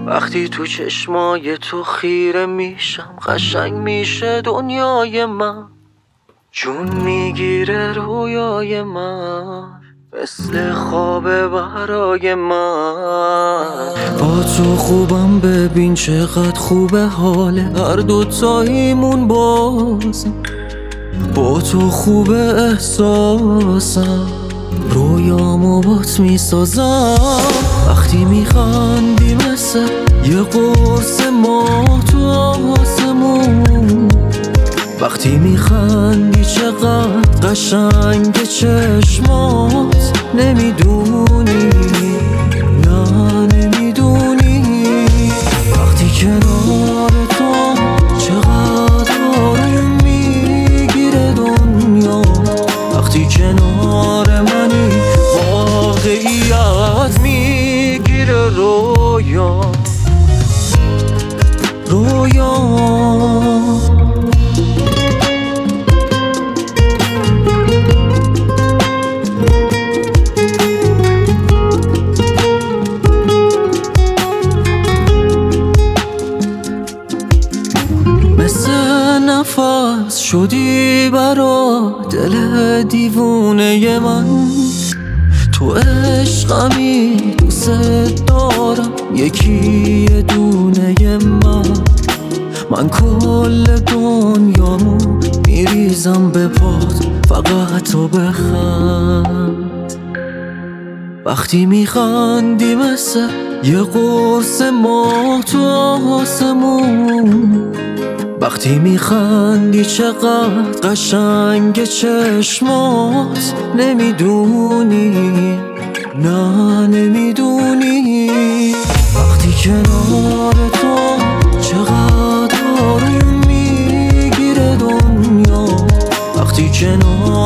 وقتی تو چشمای تو خیره میشم قشنگ میشه دنیای من، جون میگیره رویای من، مثل خوابه برای من. با تو خوبم ببین چقدر خوبه حاله هر دوتاییمون بازم، با تو خوبه احساسم رویامو بات میسازم. وقتی میخندی مثل یه قرص ماه تو آسمون، وقتی میخندی چقدر قشنگ چشمات، نمیدونی نه نمیدونی وقتی کنار تو چقدر آروم میگیره دنیا، وقتی کنار منی واقعیت میگیره رویا. مثل نفس شدی برا دل دیوونه من، تو عشقمی دوست دارم یکی دونه من کل دنیامو میریزم به پات فقط تو بخند. وقتی میخندی مثل یه قرص ماه تو آسمون، وقتی میخندی چقدر قشنگ چشمات، نمیدونی نه نمیدونی وقتی کنار تو چقدر آروم میگیره دنیا، وقتی کنار